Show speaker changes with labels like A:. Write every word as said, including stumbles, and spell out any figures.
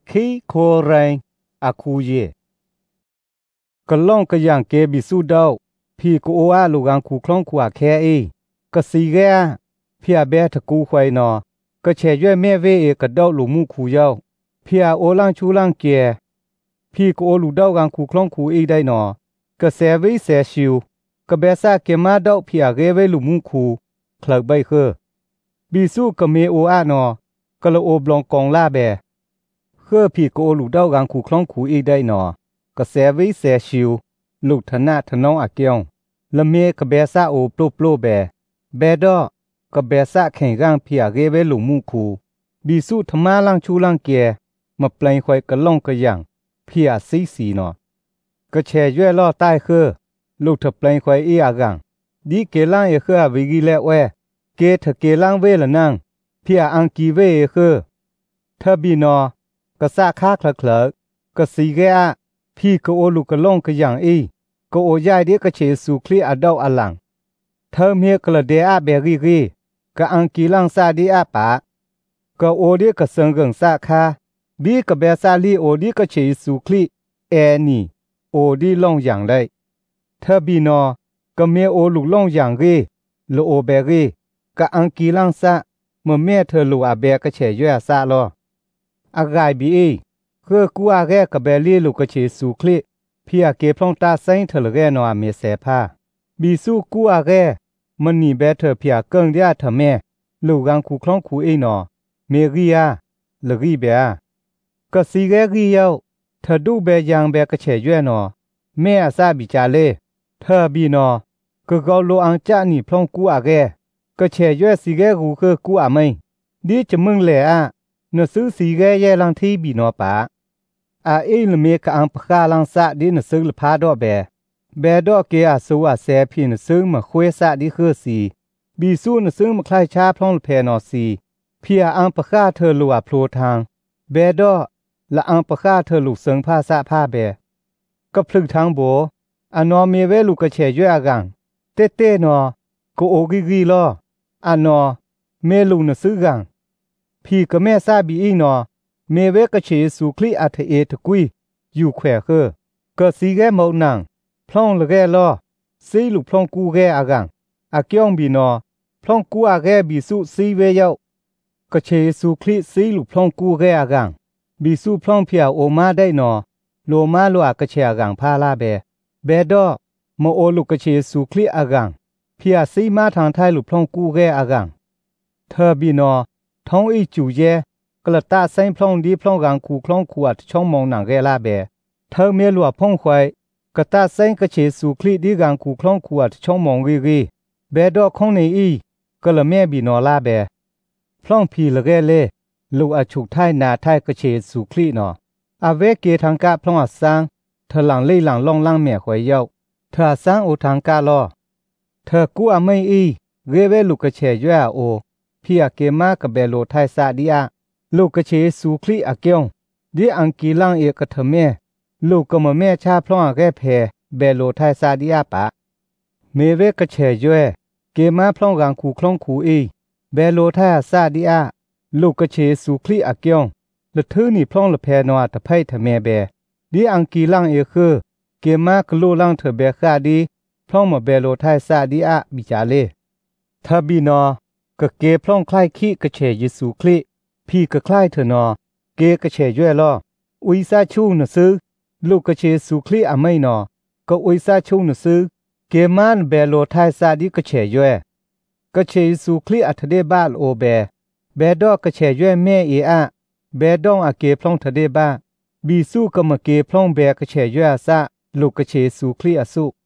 A: ขี้โคแรงอาคูเยกะล่องกะอย่างเกบิสุดาวพี่กูโออาลูกังคูคล้องขวาแค่เอกะสีแกพี่อาเบทะกูควายนอกะแฉย่วยแม่เวเอกะดาวลูมูคูยาวพี่อาโอลังชูลังเกพี่กูโอลูดาวกังคูคล้องคูอีได้นอกะแสวิแสชิวกะเบซาเกมาดาวพี่อาเกเวลูมูคูคลักใบเคอบิสุกะเมโออานอกะละโอบลองกองลาแบเคอพี่กูโอลูดาวกังคูคล้องคูอีได้นอกะแสวิแสชิวลูกธนาธน้องอาเกียงละเมกะเบซาโอโปโปโลแบเบดอกะเบซาแข่งร่างพี่อาเกเวลูมูคูบิสุธมาลังชูลังเกมาเปลงควายกะล่องกะอย่างพี่อาซีสีนอกะแชย่วยล่อใต้เคอลูกทะเปลงควายอีอากังดีเกลังเอเคอวิกิแลแวเกทะเกลังเวละนังพี่อาอังกีเวเอเคอทะบีนอกะซาคาคลักคลักกะสีแกอะพี่กะโอลูกะล่องกะอย่างอีกะโอยายเดกะเชสุคลีอาดาวอลังเธอเมียกละเดอะเบรีรีกะอังกีลังซาดีอะปากะโอเดกะเซิงกังซาคาบีกะเบซาลีโอดีกะเชสุคลีแอนีโอดีล่องอย่างได้เธอบีนอกะเมโอลูล่องอย่างเรโลโอเบรีกะอังกีลังซาเมื่อแม่เธอลูอาเบกะเชย่อยซาลออากายบีเอคือกูอาแกกะเบลีลูกะเชสุคลีพี่อาเกพลองตาไซน์เถลแกนอเมเสพาบีสู้กูอาแกมันนี่เบเธอพี่อาเกิงเดียเถแม่ลูกังคูคล้องคูเอนอเมรียาลรีเบียก็สีแกรียาวเธอดูเบยังเบกะเฉยวนอแม่อาซาบิจาเลเธอบีนอก็กอโลอังจานี่พลองกูอาแกก็เฉยวนสีแกกูคือกูอาไม่ดีจะมึงแหละอ่ะนซื้อสีแกแยลังที่บีนอปาอาเอลเมกอังพคาลังซะดินซึลพาดอเบเบดอเกอาสูอาแซพินซึงมาควยซะดิคือสีบีซูนซึงมาคลายชาพลองเพนอสีพี่อังพคาเธอลัวโพลทางเบดอละอังพคาเธอลูกซึงผ้าซะผ้าเบก็พลึกทางโบอานอเมเวลูกกะเฉยวยอากังเตเตนอโกโอกิกิลออานอเมลูนซึกังพี่ก็แม่ซาบีอีนอเมเวกะเชสุคลีอัทเอทกุยอยู่แขวเคอกะสีแกมอนังพลองละแกลอซีลูพลองกูแกอากังอาเกียงบีนอพลองกูอาแกบีสุซีเวเยากะเชสุคลีซีลูพลองกูแกอากังบีสุพลองเพียโอมาได้นอโลมาโลอากะเชอากังพาลาเบเบดอมอโอลูกะเชสุคลีอากังเพียซีมาทางไทยลูพลองกูแกอากังเธอบีนอท้องอีจูเยกละตาไซพลองดีพลองกังคูคลองขวดช่องมองหนังแกลาเบเธอเมียหลวพงควายกะตาไซกะเชสุคลีดีกังคูคลองขวดช่องมองรีรีเบดอคงในอีกละแม่บีนอลาเบพลองพีละแกเลลูอาฉุกไทยนาไทยกะเชสุคลีนออาเวเกทางกะพลองอาซังเธอหลังเลยหลังล่องล่างแม่หวยเย้าเธอซังโอทางกะลอเธอกูอาไม่อีเรเวลูกะเชย่อโอพี่อาเกมากะเบโลไทยซาดีอาลูกกะเชสุคลีอาเกียงดีอังกีลังเอกะเถแม่ลูกกะมะแม่ชาพลองอาแกเพเบโลไทยซาดีอาปะเมเวกะเชย่อเกมาพลองกังคูคลองคูอีเบโลไทยซาดีอาลูกกะเชสุคลีอาเกียงละทือนี่พลองละเพนอตะไผเถแม่เบดีอังกีลังเอคือเกมากะโลลังเถเบคาดีพลองมาเบโลไทยซาดีอาบิจาเลทะบีนอกะเกพลองคล้ายขี้กะเชเยซูคลีพี่ก็คล้ายเธอนอเกกะเฉยย่วยลออุยซาชูนซื้อลูกกะเชสุคลีอะไม่นอก็อุยซาชูนซื้อเกมันเบโลไทยซาดิกะเฉยย่วยกะเชสุคลีอัทเดบาลโอเบเบดอกะเฉยย่วยแม่เออะเบดองอะเกพลองทะเดบาบีสู้กะมะเกพลองเบกะเฉยย่วยซะลูกกะเชสุคลีอะสุ